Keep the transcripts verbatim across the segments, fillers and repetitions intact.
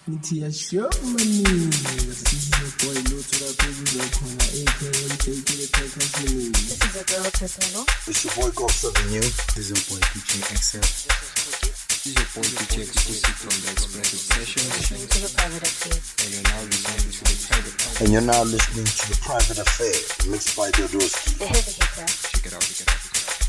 Nithi yasho mani ngasisize boy lutho lapho kuzokhona A K M take the percussion. This is a girl Tesla. It's your boy Gox Avenue. This is your boy D J X L. This is your boy D J exclusive from the Expressive Sessions. To the private affair. And you're now listening to the private affair. And you're now listening to the Private Affair, mixed by Dodorski. The heavy hitter. Check it out, check it out.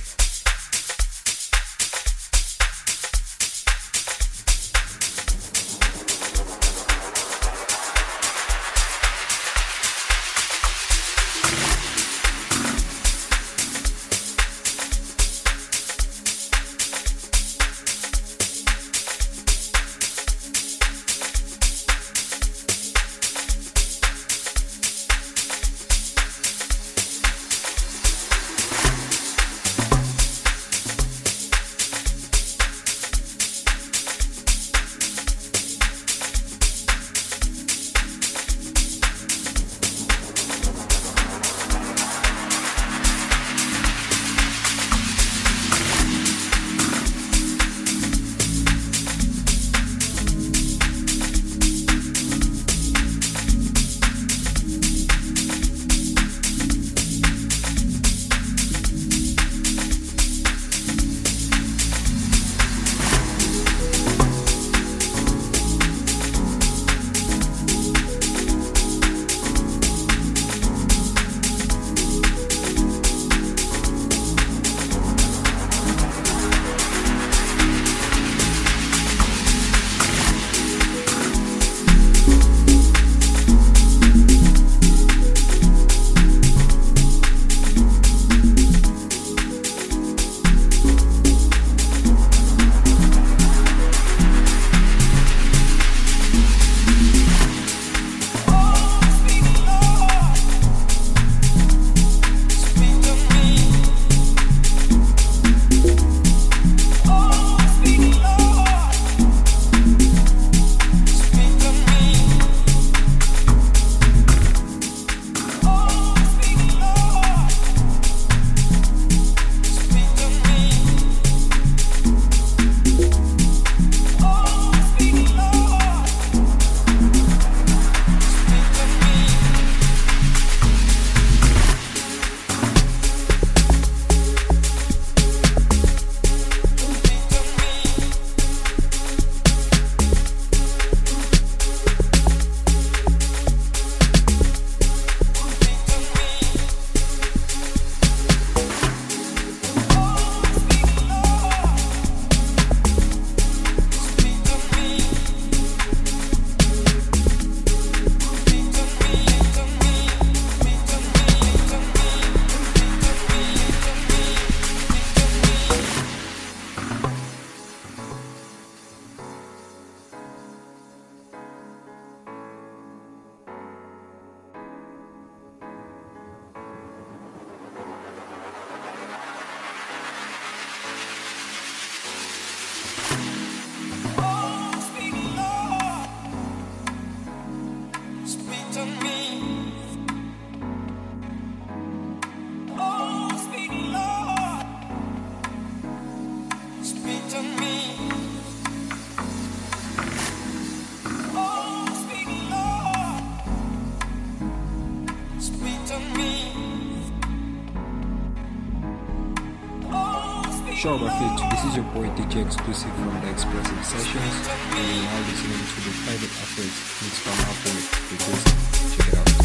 Sure, Rafik, this is your boy D J exclusive from the Expressive Sessions, and you're now listening to the Private Affairs mixed by my boy, Dodorski. Check it out.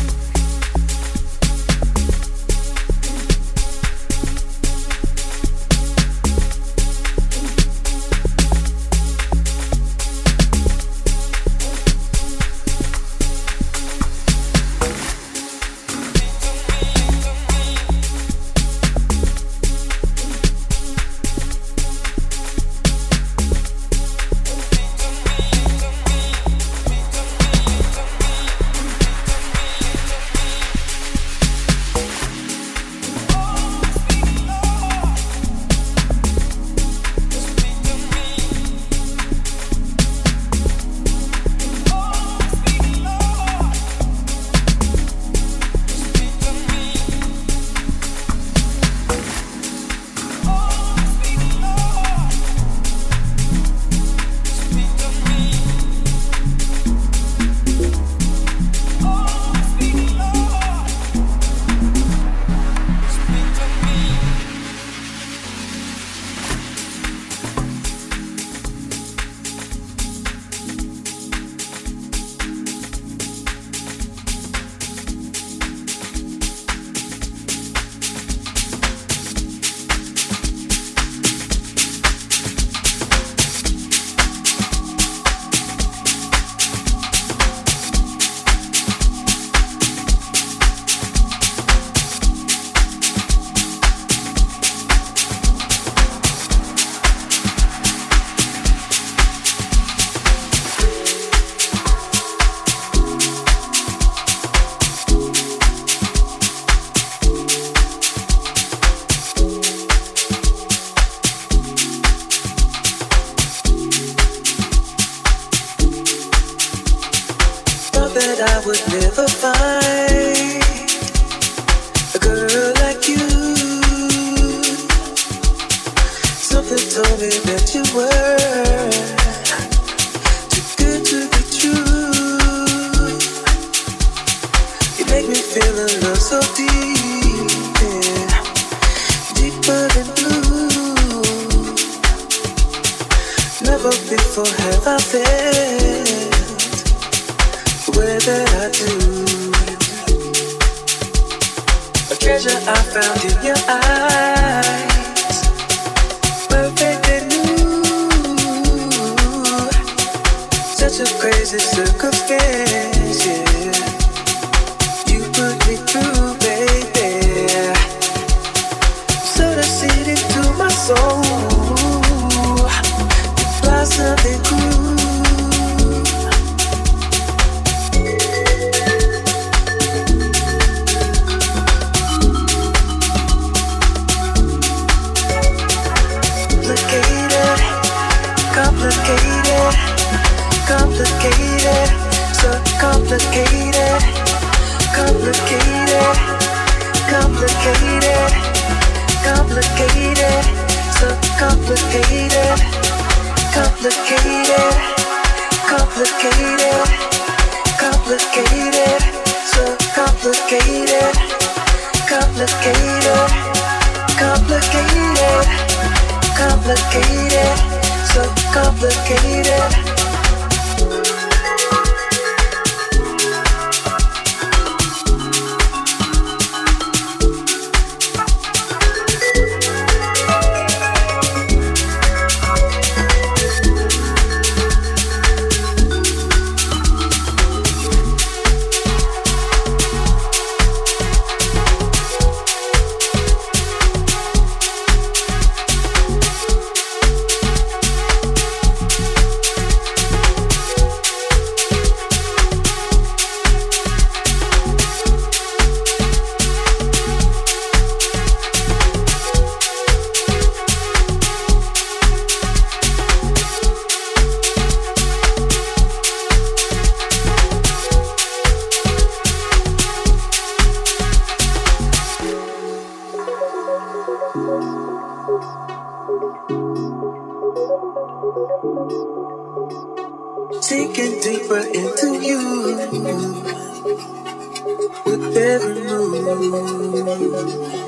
that I would never find a girl like you. Something told me that you were too good to be true. You make me feel a love so deep, yeah, deeper than blue. Never before have I felt the way that I do. A treasure I found in your eyes, perfect and new. Such a crazy circumstance, yeah, you put me through, baby. Sort of seed into my soul, blossomed and grew. Complicated, complicated, so complicated, complicated, complicated, complicated, so complicated, complicated, complicated, complicated, so complicated, complicated, complicated, complicated, so complicated. Sinking deeper into you with every move.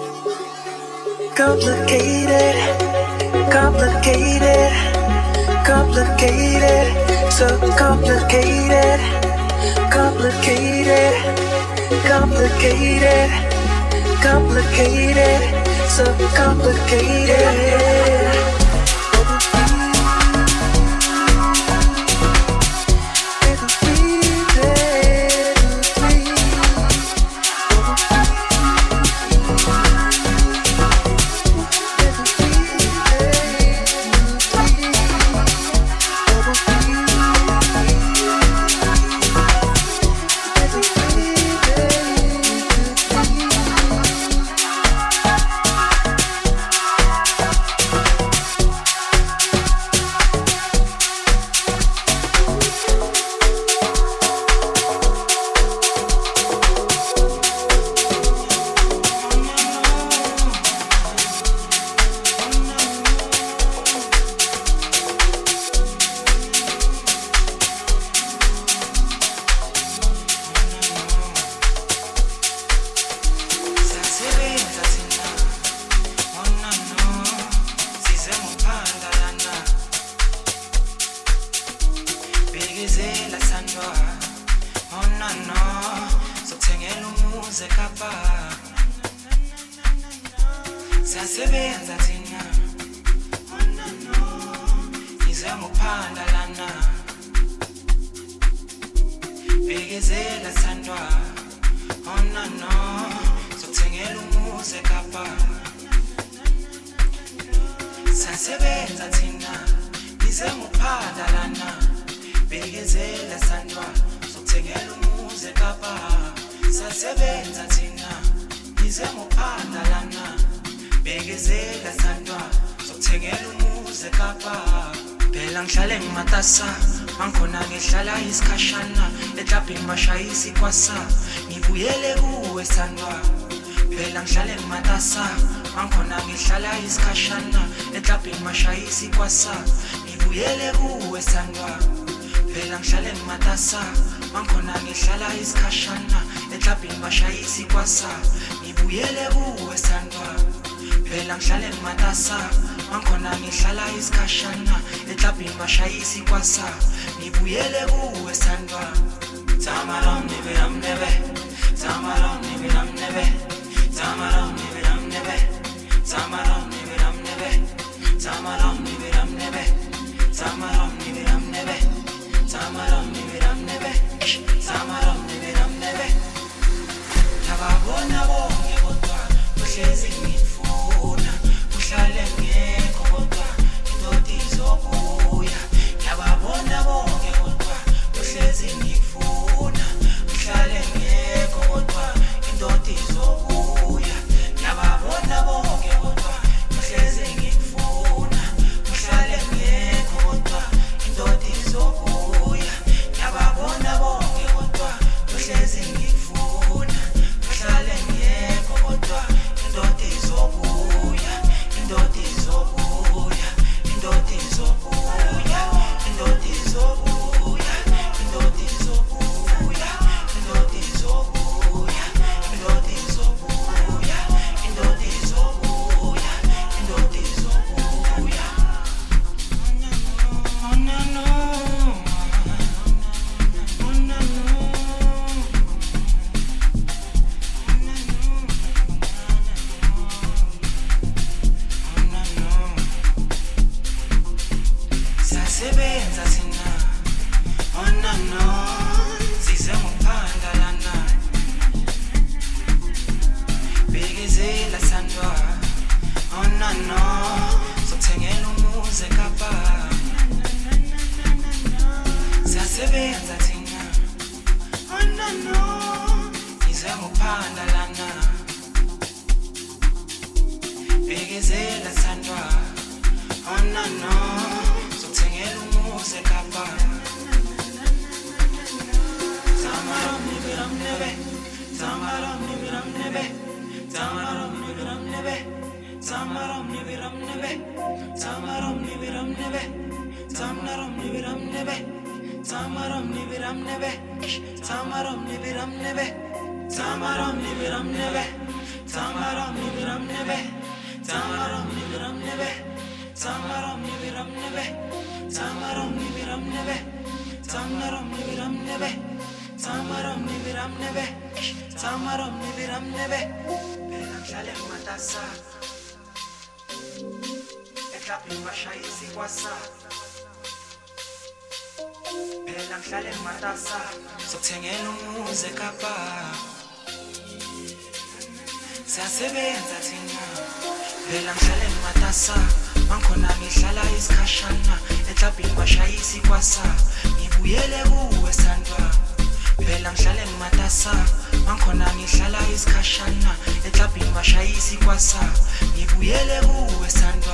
Complicated, complicated, complicated, so complicated, complicated, complicated, complicated, so complicated. Siyasebenza thina, ngize ngophanda lana, bekezela thandwa, oh no no, sokuthengela umuzi eKapa. Siyasebenza thina, ngize ngophanda lana, bekezela thandwa, sokuthengela umuzi eKapa. Siyasebenza thina, ngize ngophanda lana, bekezela thandwa, sokuthengela umuzi eKapa. Phela ngihlale ngimatasa, mangikhona ngihlala isikhashana eklabhini bashayisi kwasa ngibuyele kuwe sandwa phela ngihlale ngimatasa mangikhona ngihlala isikhashana eklabhini bashayisi kwasa ngibuyele kuwe sandwa phela ngihlale ngimatasa mangikhona ngihlala isikhashana eklabhini bashayisi kwasa ngibuyele kuwe sandwa phela ngihlale ngimatasa mangikhona ngihlala isikhashana eklabhini bashayisi kwasa ngibuyele kuwe sandwa Tamaram nebe ram nebe Tamaram nebe ram nebe Tamaram nebe ram nebe Tamaram nebe ram nebe Tamaram nebe ram nebe Tamaram nebe ram nebe Tamaram nebe ram nebe Tamaram nebe ram nebe Tababona bonke kodwa uhlezi ngifuna uhlale ngekho kodwa indoda izobuya Tababona bonke kodwa uhlezi ngifuna uhlale ngekho kodwa indoda izobuya Tababona bonke kodwa uhlezi ngifuna uhlale ngekho kodwa indoda izobuya Tababona bonke kodwa uhlezi ngifuna uhlale ngekho kodwa indoda izobuya indoda izobuya indoda izobuya indoda izobuya indoda izobuya indoda izobuya indoda izobuya indoda izobuya indoda izobuya Oh no no Oh no no Sasebenza thina ona no size ngophanda lana Bekezela sandwa ona no sokuthengela umuze kapa Sasebenza thina ona no size ngophanda lana Bekezela sandwa ona no sokuthengela umuze kapa Tamaram nebe ram nebe Tamaram nebe ram nebe Tamaram nebe ram nebe Tamaram nebe ram nebe Tamaram nebe ram nebe Tamaram nebe ram nebe Tamaram nebe ram nebe Tamaram nebe ram nebe Tamaram nebe ram nebe Tamaram nebe ram nebe Tamaram nebe ram nebe Tamaram nebe ram nebe Tamaram nebe ram nebe Tamaram nebe ram nebe Tamaram nebe ram nebe Tamaram nebe ram nebe Phela ngihlale ngimatasa eklabhini bashayisi kwasa Phela ngihlale ngimatasa sokuthengela umuze kapa Siyasebenza thina Phela ngihlale ngimatasa mangikhona ngihlala isikhashana eklabhini bashayisi kwasa ngibuyele kuwe sandwa Phela ngihlale ngimatasa mangikhona ngihlala isikhashana eklabhini bashayisi kwasa ngibuyele kuwe sandwa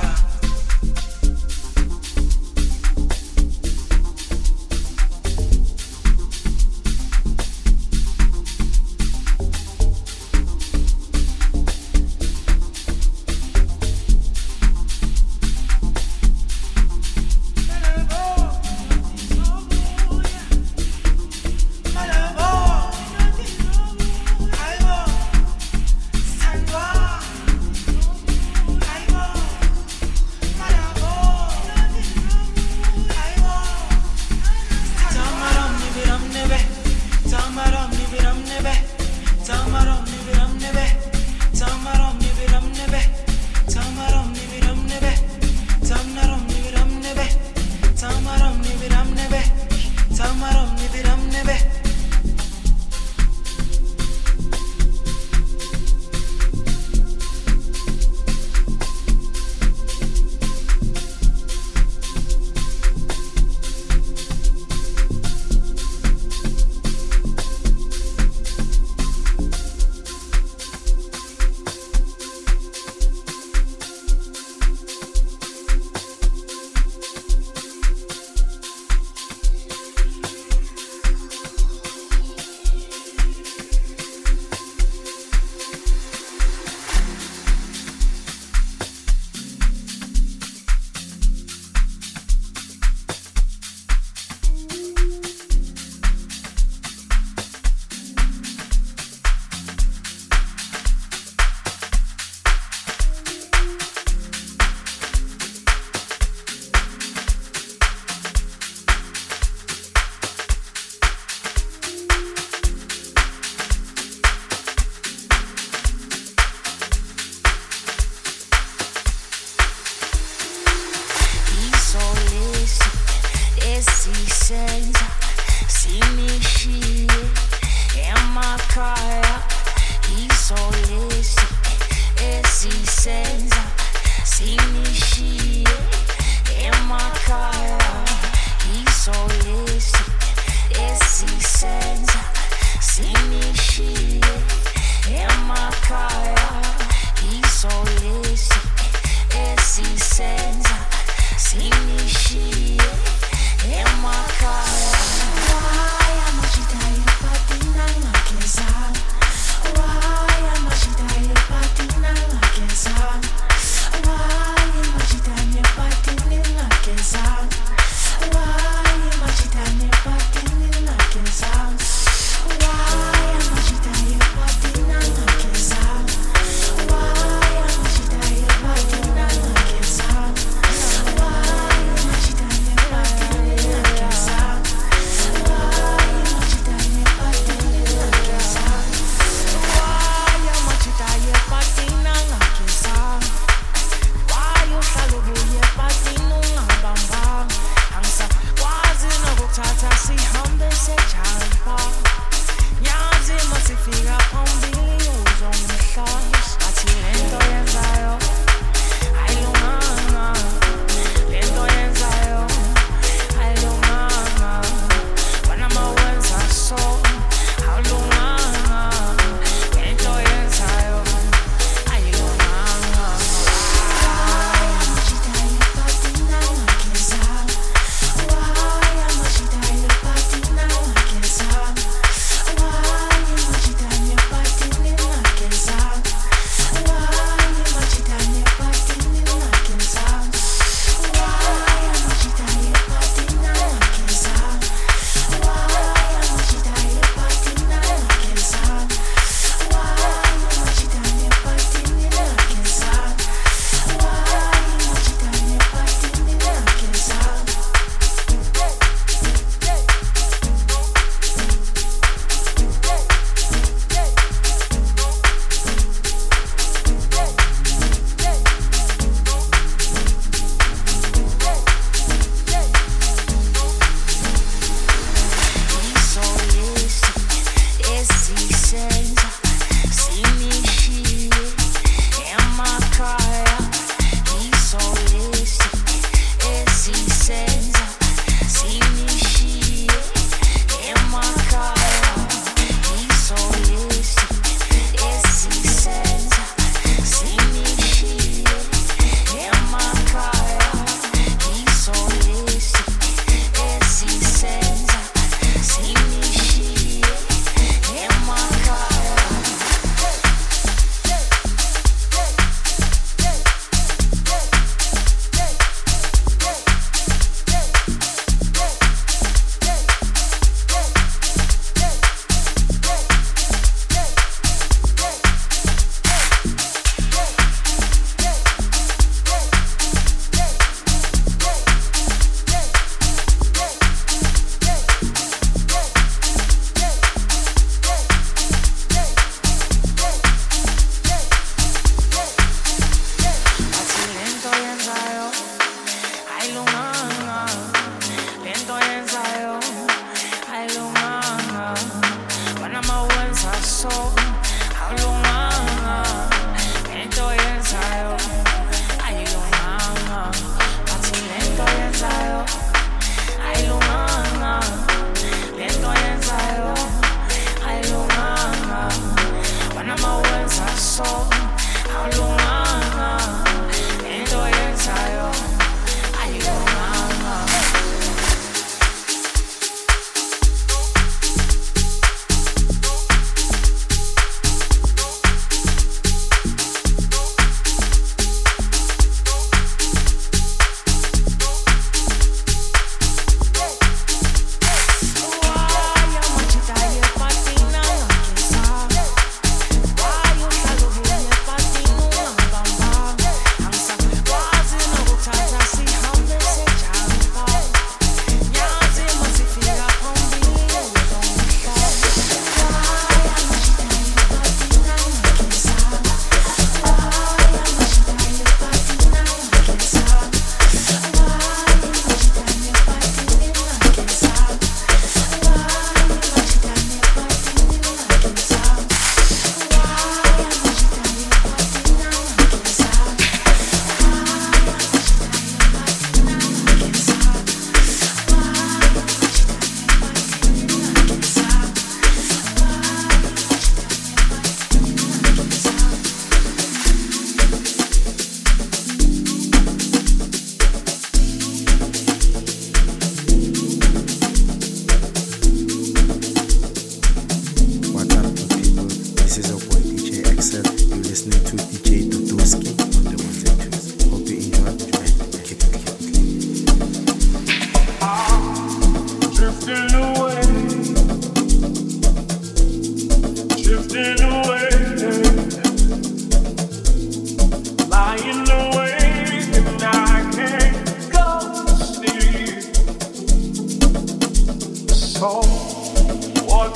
emakhaya isolesi esisenza sinishiye emakhaya isolesi esisenza sinishiye emakhaya isolesi esisenza sinishiye emakhaya. Why am I chitaye patina ngakeza? Why am I chitaye patina ngakeza? Why am I chitaye patina ngakeza? Why am I chitaye patina ngakeza? Why am I chitaye patina ngakeza? Why am I chitaye patina ngakeza? Why am I chitaye patina ngakeza?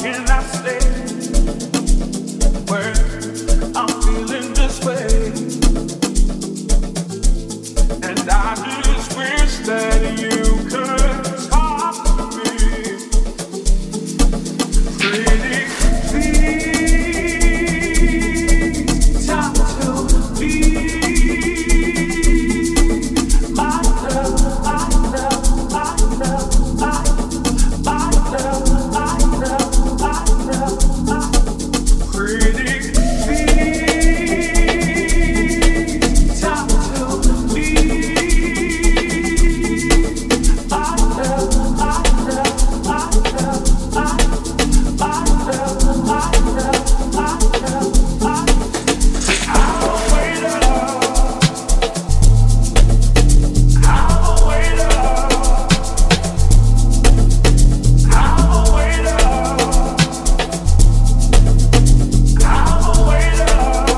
can I stay where I'm feeling this way? And I just wish that you could talk to me. Pretty please, talk to me. My love, my love, my love, my my love, my love, my love, my pretty please, talk to me. My love, my love, my love, my my love, my love, my love, my I'll wait up. I'll wait up. I'll wait up. I'll wait up.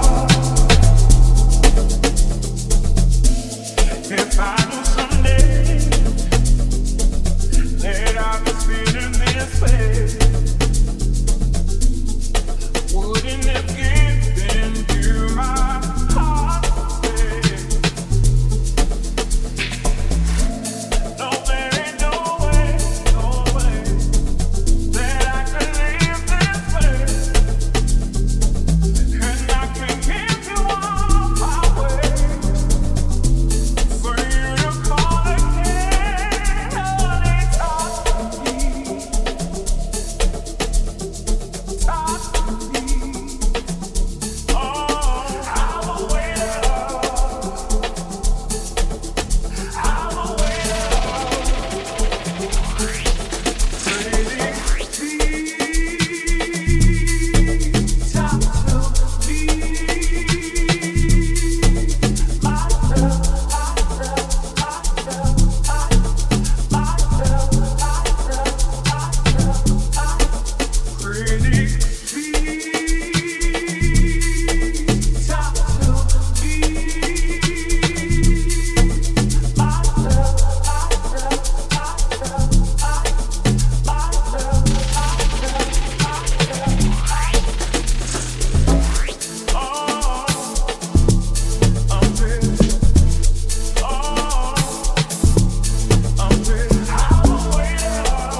If I knew someday that I'd be feeling this way, wouldn't have given you my heart today. No, there ain't no way, no way that I can live this way. And I can give you all my way for you to call again. Honey, talk to me. Talk to me. Oh, I'll wait up. I'll wait up. Pretty please, talk to me. My love, my love, my love, my my love, my love, my love, my pretty please, talk to me. My love, my love, my love, my my love, my love, my love, oh, I'm ready. Oh, I'm ready. I'll wait up.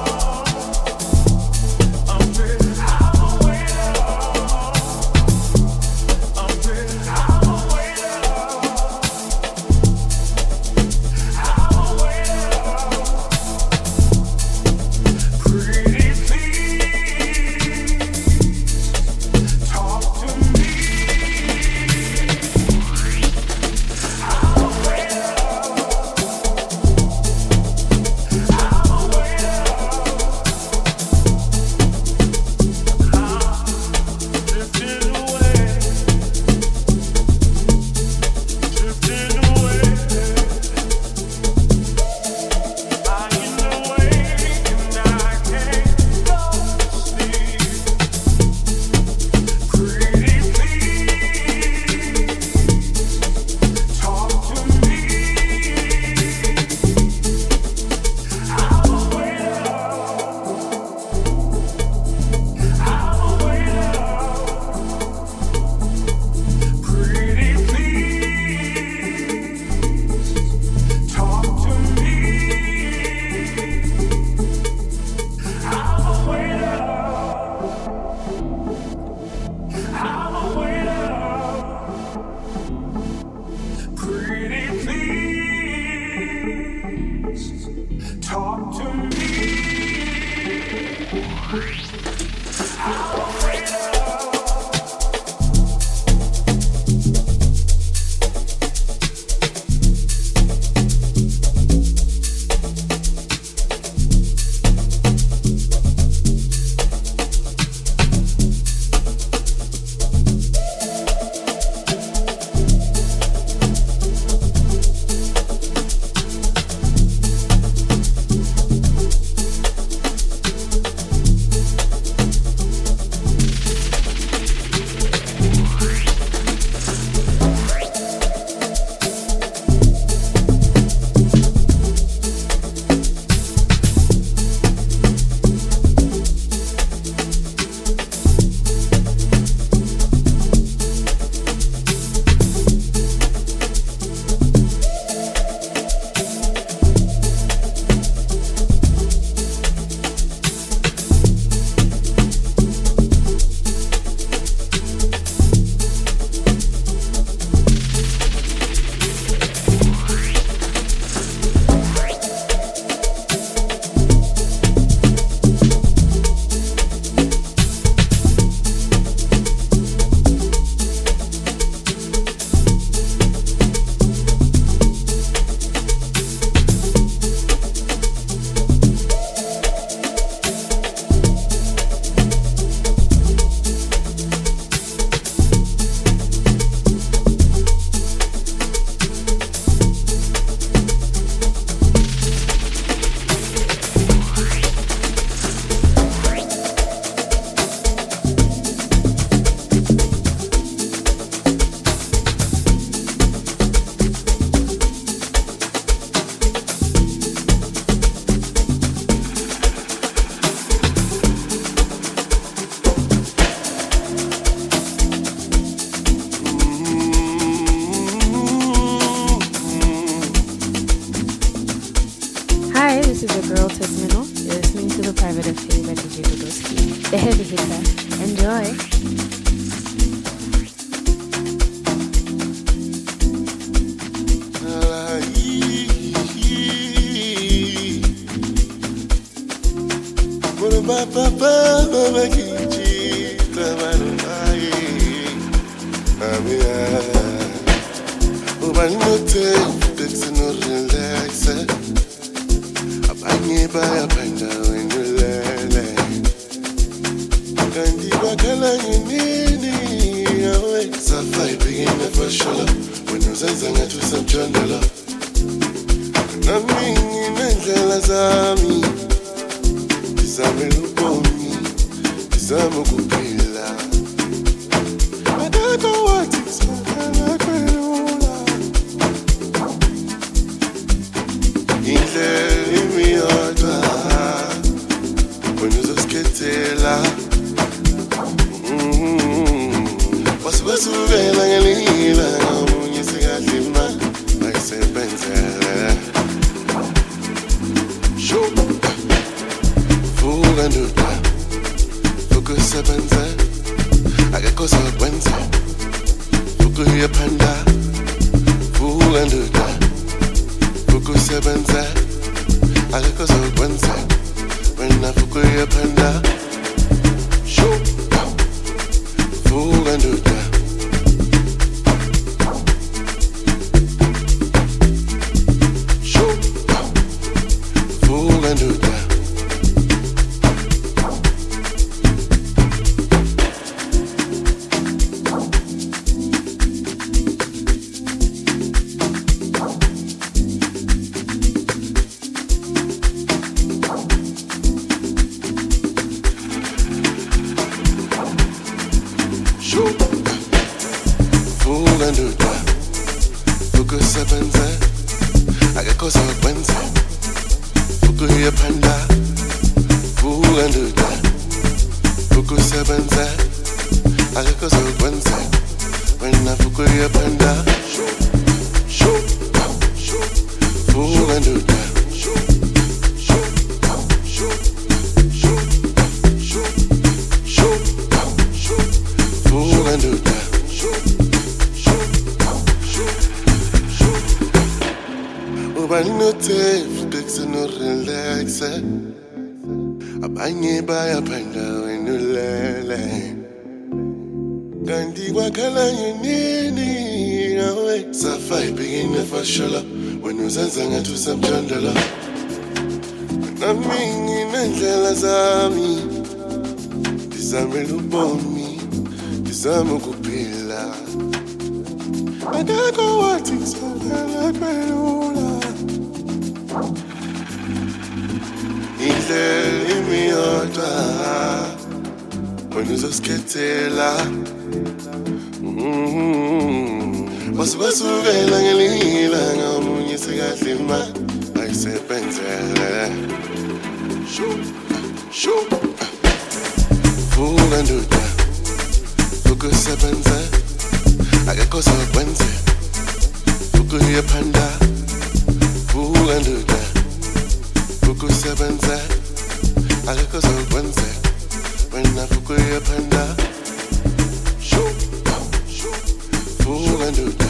I'm ready. I'll wait up. I'm ready. I'll wait up. I'll wait up. Pretty please, talk to me. I'll wait up. I'll wait up. Drifting away, drifting away, lying awake and I can't go to sleep. Pretty please, talk to me. I'll wait up. I'll wait up. Pretty please, talk to me. I'll wait up. I'll wait up. Pretty please, talk to me. I'll wait up. D J Ludoski, the heavy hitter. Enjoy. Ba ba ba ba ba kiji trabalhai amia o banhote texto no relaxa abanye ba ya panda wenulele kandi bakala nini awe safai begina fashola when uzenza ngathi usamjondela nami nginendlela zami Zame lubomi, zame kuphila. Akakho wathi kusakhala kwelula. Indlela imiyodwa, wena uzosikethela. Wasubasubela ngelila, ngamunye sekahle imali, ayisebenzele. Shoo! Fuga nduta, fuku sebenza, akakho sokwenza, fuku yaphanda. Fuga nduta, fuku sebenza, akakho sokwenza, wena fuku yaphanda. Shoo, fuga nduta. Shoo, fuga nduta. Fuga nduta, fuku sebenza, akakho sokwenza, fuku yaphanda. Fuga nduta, fuku sebenza, akakho sokwenza, wena fuku yaphanda. Fuga nduta. Fuga nduta. Ubanote texto no relaxa abanye bayaphanda wenulele kandi wakhala nini awe safai begina fashola wena uzenza ngathi usamjondela nami nginendlela zami ndizame lubomi ndizame kuphila akakho wathi kusakhala kwelula indlela imiyodwa wena uzosikethela wasubasubela ngelila ngamunye sekahle imali ayisebenzele fuga nduta fuku sebenza akakho sokwenza fuku yaphanda fuga nduta fuku sebenza akakho sokwenza wena fuku yaphanda fuga nduta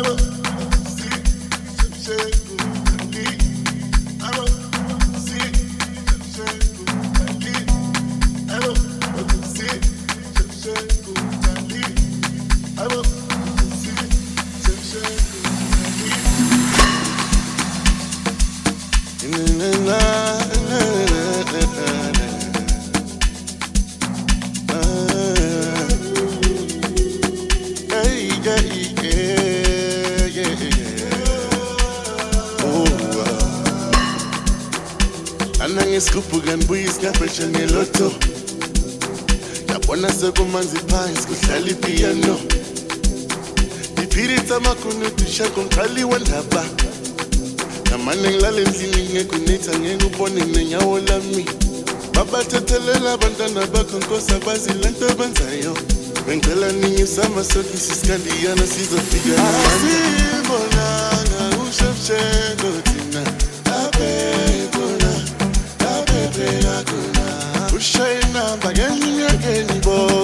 Manzi phansi kuhlala ipiano Diphirita makune tusha konkhali wandaba Namane ngilale endlini ngekunetha ngeke ubone nenyawo lami Babathethelela abantwana bakho nkosi abazi lento abenzayo Bengicela ninyisa amasokisi iskandiyana sizofika Asibonanga uShevchenko thina Abekona Abebekona Ushayina bagenyakeni bo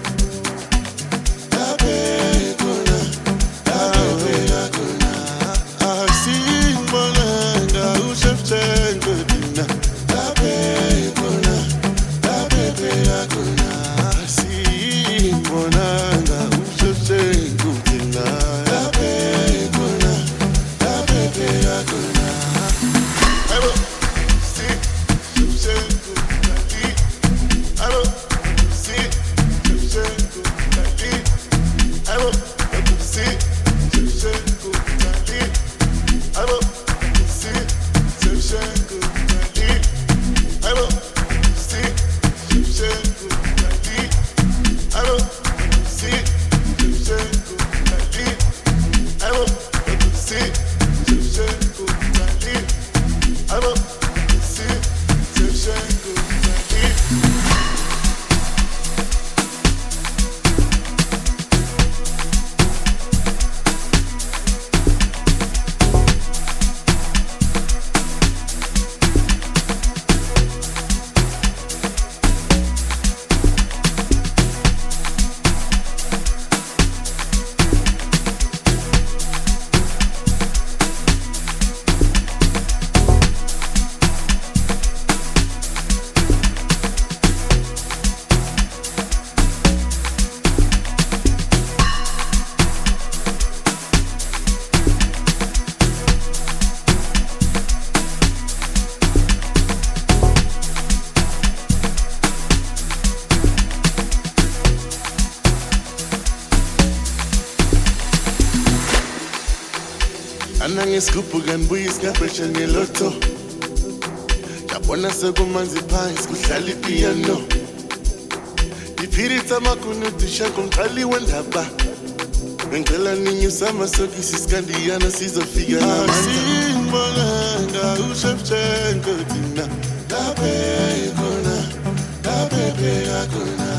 Sikupugan buis kapesha ngeloto Japona sekumanzi phansi kuhlala ipiano Diphirita makune tusha konkhali wandaba Bengicela ninyisa amasokisi iskandiyana sizofika Asibonanga uShevchenko thina Abekona Abebekona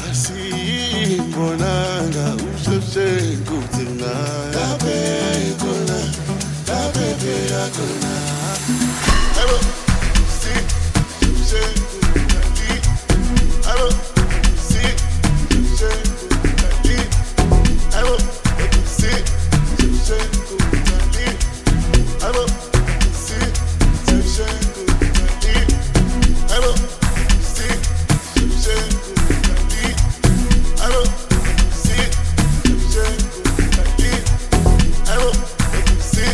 Asibonanga uShevchenko thina Abekona Baby, I could not. I will see you say good. I will see you say good. I will see you say good. I will see you say good. I will see you say good. I will see you say good. I will see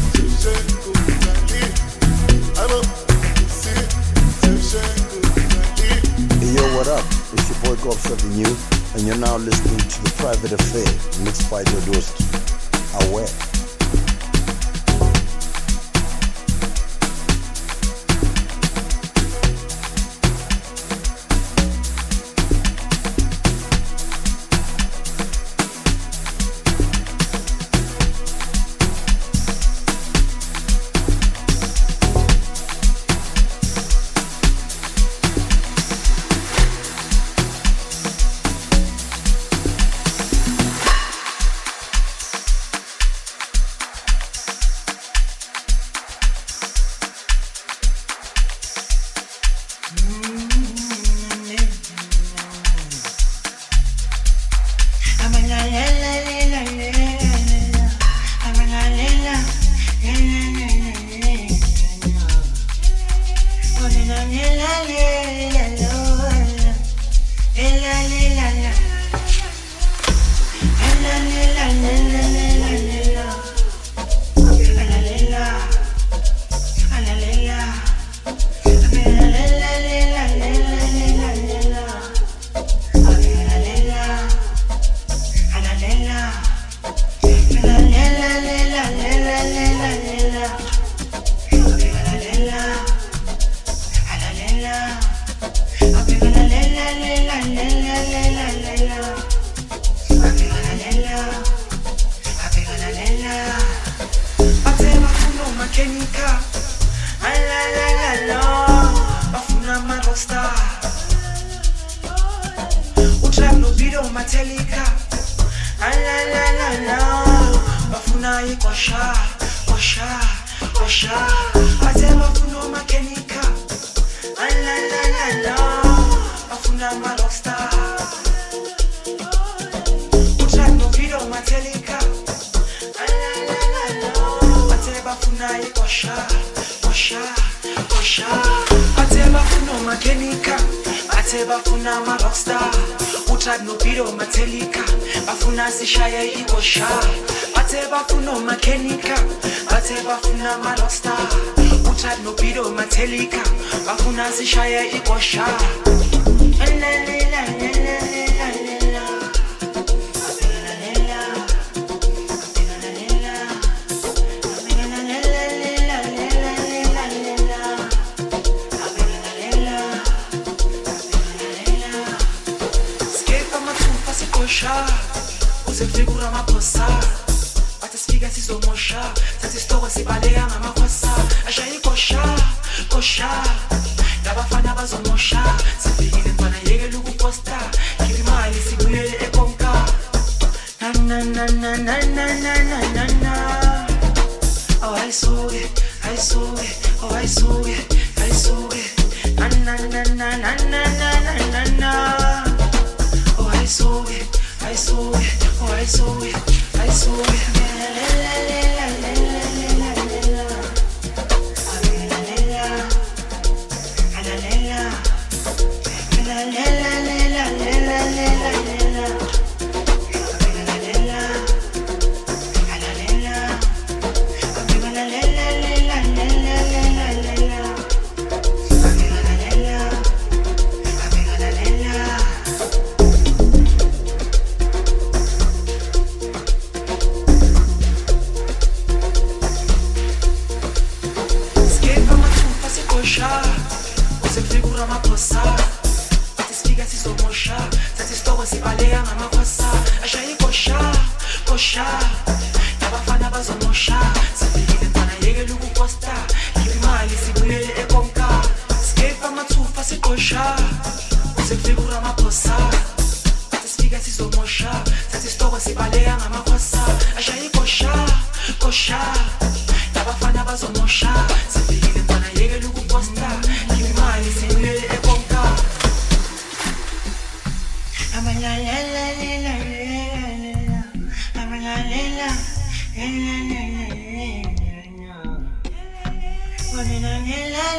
Hey yo, what up? It's your boy Gob seven U, and you're now listening to The Private Affair, mixed by Dodoski. Aware. makenika alalalala bafuna ama-rockstar utrap novido umathelika alalalala bafuna ikosha kosha kosha bathe bafuna umakenika alalalala bafuna ama-rockstar utrap novido umathelika bafuna ikosha kosha kosha bathe bafuna makenika bathe bafuna ama-rockstar utribe nobido mathelika bafuna sishaye ikosha bathe bafuna makenika bathe bafuna ama-rockstar utribe nobido mathelika bafuna sishaye ikosha la la la la usefigura maposa batasifika sizomosha sasisitoko sibaleka ngamakwasa ashayi kosha kosha labafana bazomosha sifikile mfana yekela ukuposta khipha imali sibuyele ekonka na na na na na na na na na oh ayisuke ayisuke oh ayisuke ayisuke na na na na na na na na oh ayisuke I saw it, oh I saw it, I saw it. La la la la la la la la. La la la, la la la, la la la la la la la. La la la, la la la, la la la la la la. Usefigura maposa batisifika sizomosha sasisitoko sibaleka ngamakwasa ashayi kosha kosha labafana bazomosha sifikile mfana yekela ukuposta khipha imali sibuyele ekonka skepa amathufa sikosha usefigura maposa batisifika sizomosha sasisitoko sibaleka ngamakwasa ashayi kosha kosha labafana bazomosha sifikile mfana yekela ukuposta khipha imali sibuyele ekonka amala la la la la amala la la la la la la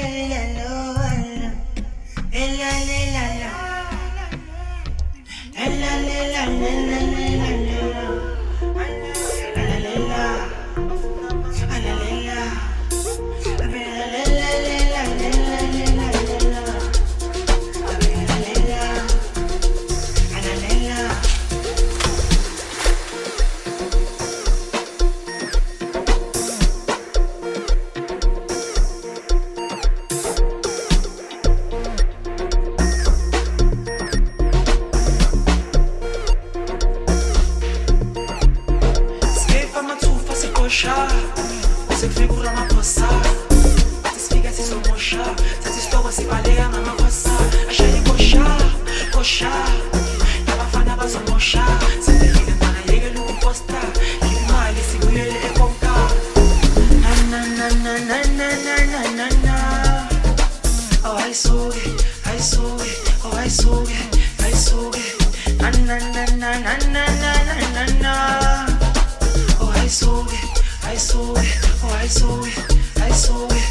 usefigura maposa batisifika sizomosha sasisitoko sibaleka ngamakwasa ashayi kosha kosha labafana bazomosha sifikile mfana yekela ukuposta khipha imali sibuyele ekonka na na na na na na na na na oh ayisuke ayisuke oh ayisuke ayisuke na na na na na na na na oh ayisuke I saw it, oh I saw it, I saw it.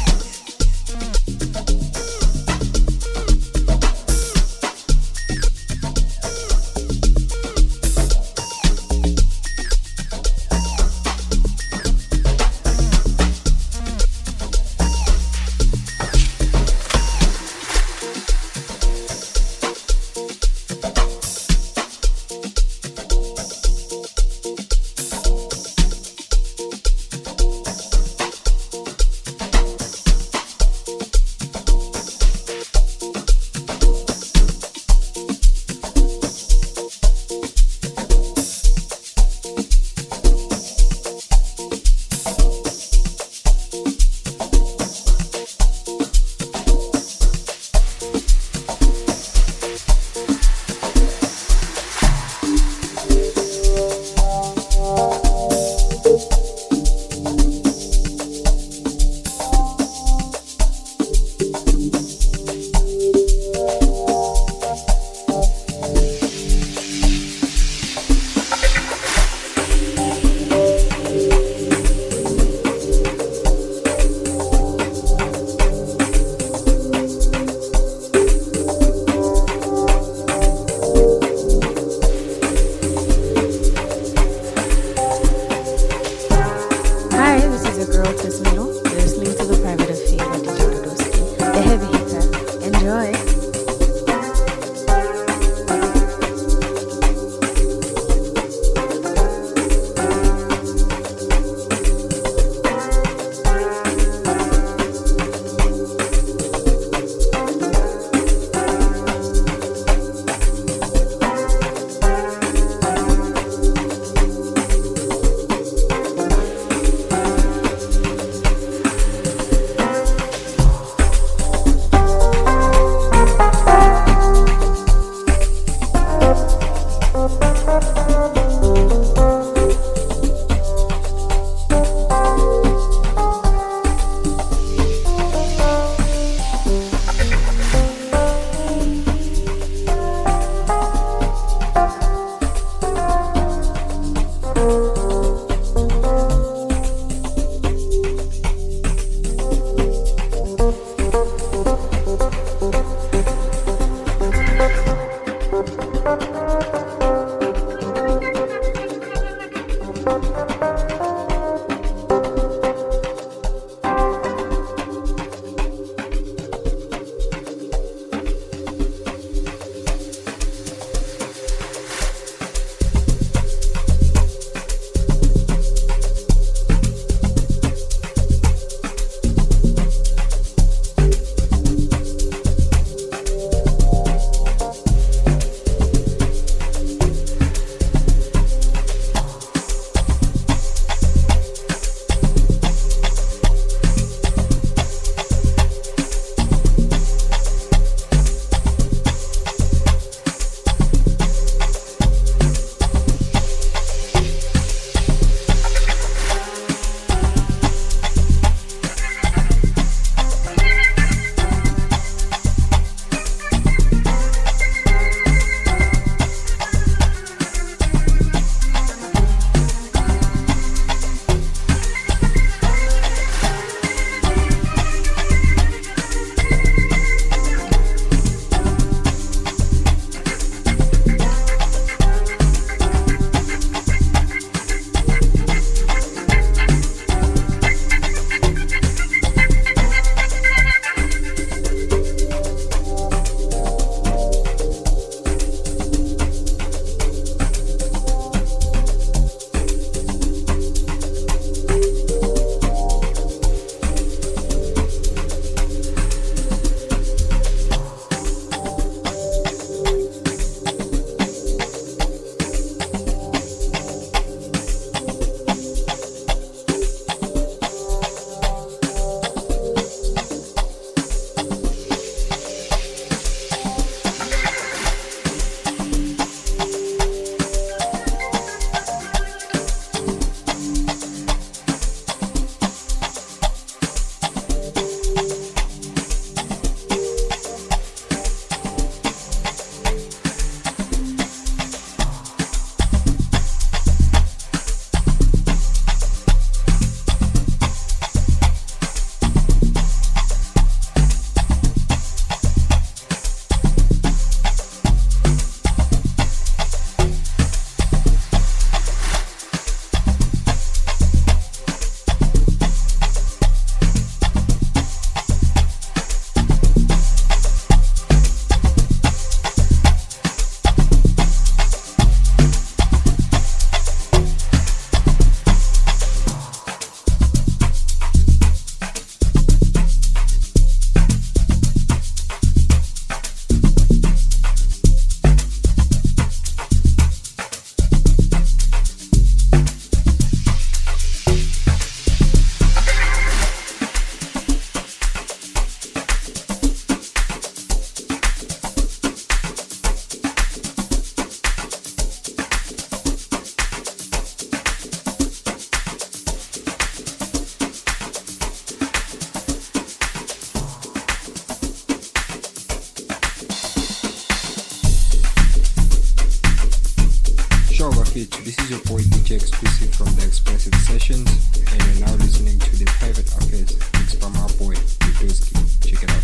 Fit. This is your boy D J exclusive from the Expressive Sessions, and you're now listening to the Private Affairs mixed by my boy Ludoski. Check it out.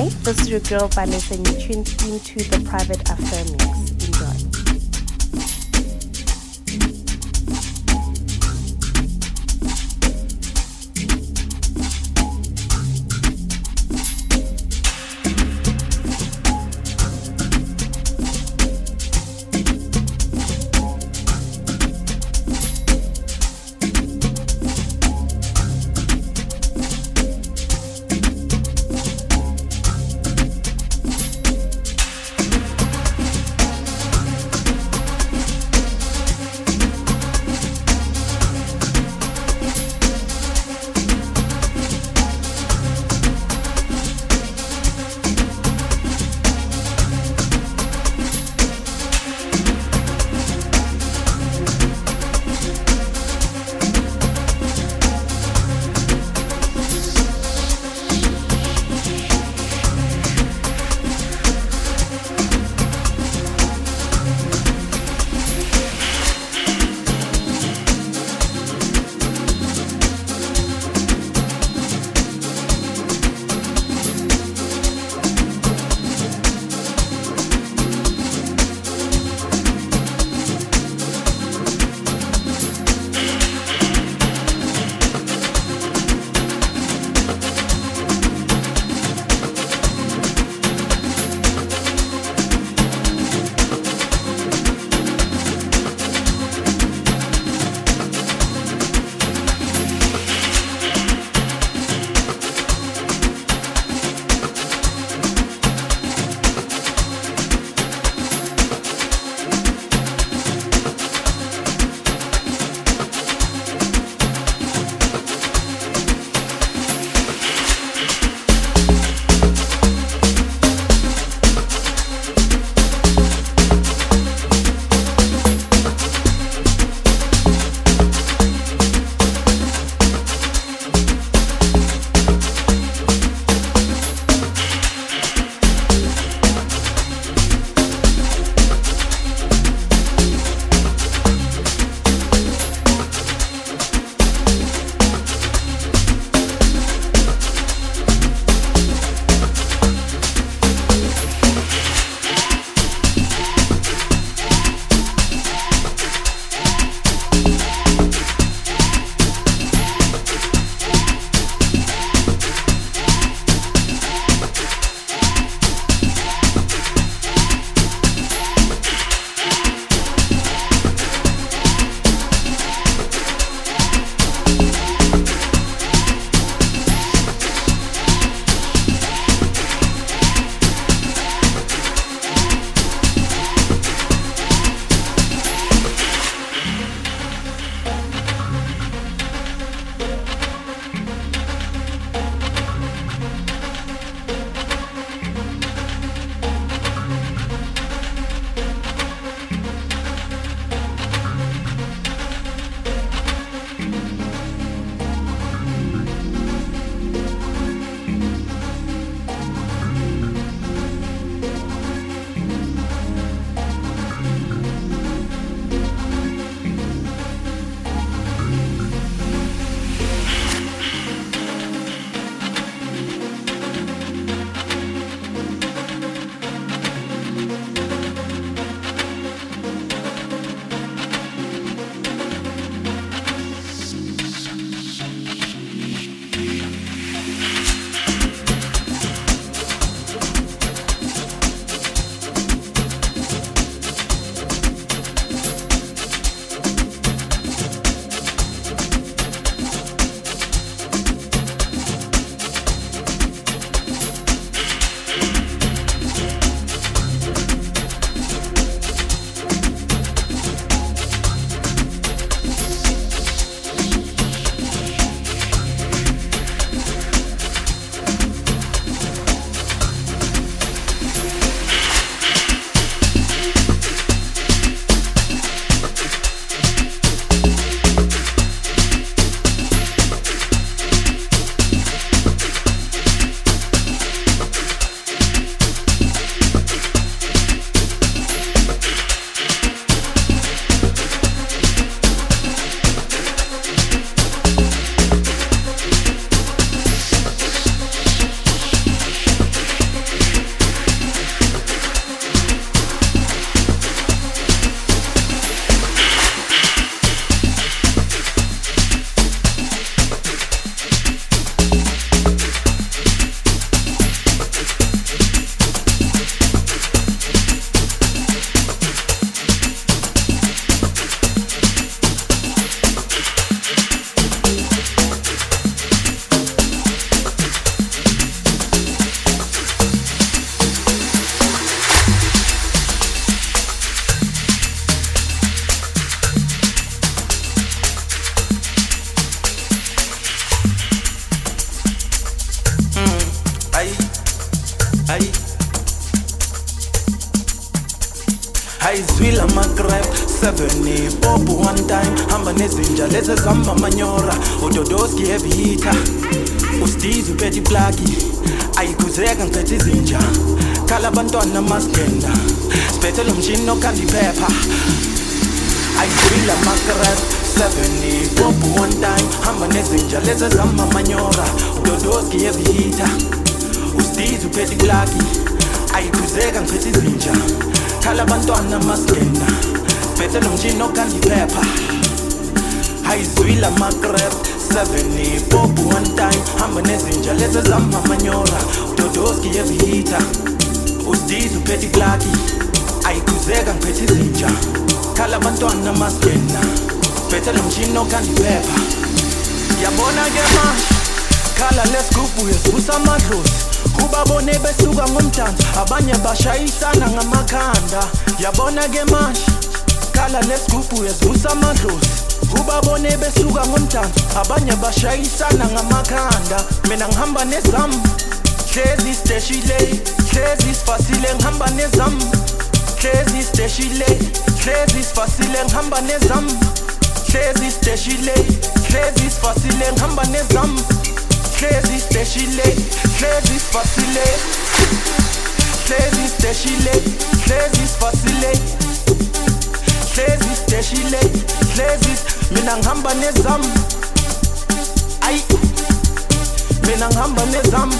me. This is your girl Vanessa and you're tuned into the Private Affair Mix. Enjoy. magreb seven popu one time hamba nezinja leze zamba manyora udodoski evita ustizi upeti plaki ayikhuzeka ngiphethe izinja khala abantwana masigenda siphethe lo mshini okhanda iphepha ayizwile magreb seven popu one time hamba nezinja leze zamba manyora udodoski evita ustizi upeti plaki ayikhuzeka ngiphethe izinja khala abantwana masigenda siphethe lo mshini okhanda iphepha ayizwile magreb seven popu one time hamba nezinja leze zamba manyora udodoski evita ustizi upeti plaki ayikhuzeka ngiphethe izinja khala abantwana masigenda siphethe lo mshini okhanda iphepha yabona ke manje khala lesigubhu yesivusa amadlozi ubabone besuka ngomdanso abanye bashayisana ngamakhanda yabona ke manje khala lesigubhu yesivusa amadlozi ubabone besuka ngomdanso abanye bashayisana ngamakhanda mina ngihamba nezam hlezi steshile hlezi sifasile ngihamba nezam hlezi steshile hlezi sifasile ngihamba nezam hlezi steshile hlezi sifasile ngihamba nezam hlezi steshile hlezi sifasile hlezi steshile hlezi sifasile hlezi steshile hlezi mina ngihamba nezam ay mina ngihamba nezam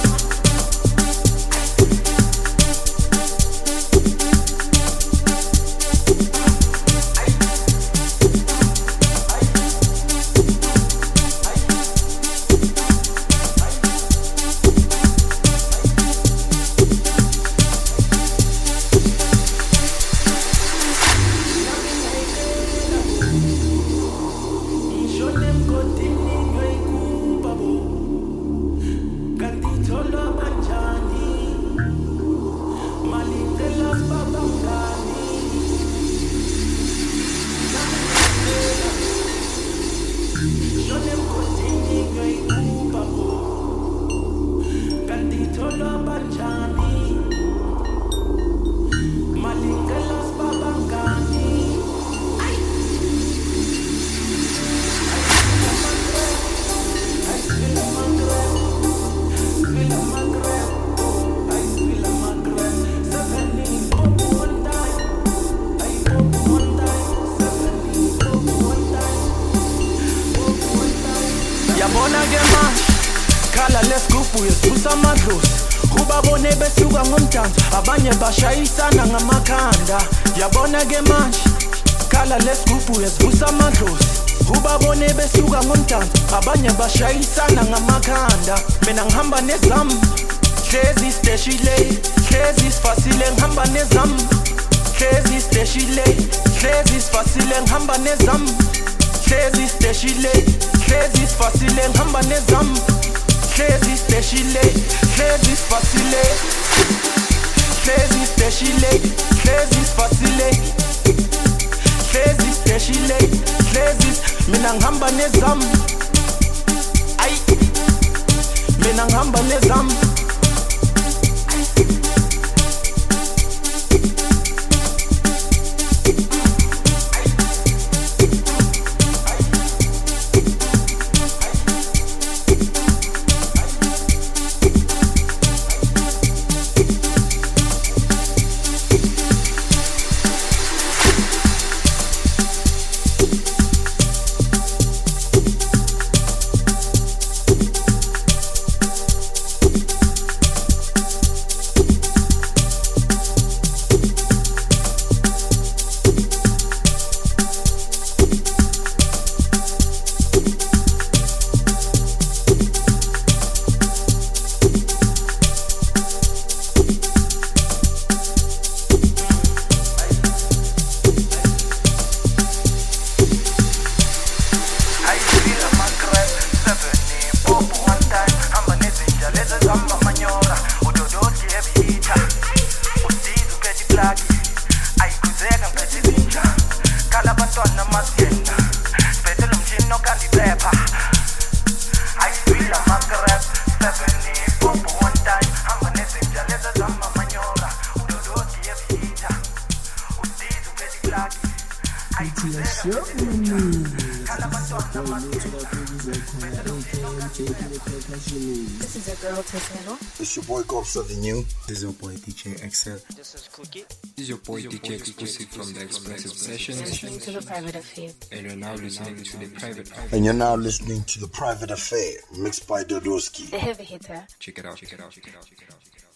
yabona ke manje khala lesigubhu yesivusa amadlozi ubabone besuka ngomdanso abanye bashayisana ngamakhanda yabona ke manje khala lesigubhu yesivusa amadlozi ubabone besuka ngomdanso abanye bashayisana ngamakhanda mina ngihamba nezam hlezi steshile hlezi sifasile ngihamba nezam hlezi steshile hlezi sifasile ngihamba nezam hlezi steshile hlezi sifasile ngihamba nezam hlezi steshile hlezi sifasile hlezi steshile hlezi sifasile hlezi steshile hlezi mina ngihamba nezam ay mina ngihamba nezam This is a girl Tesero. It's your boy Gobs of the New. This is your boy D J Excel. This is Cookie. This is your boy D J Exclusive from the Expressive Sessions. Listening to the Private Affair. And you're now listening to the Private Affair. And you're now listening to The Private Affair, mixed by Dodorski. The heavy hitter. Check it out, check it out, check it out, check it out, check it out.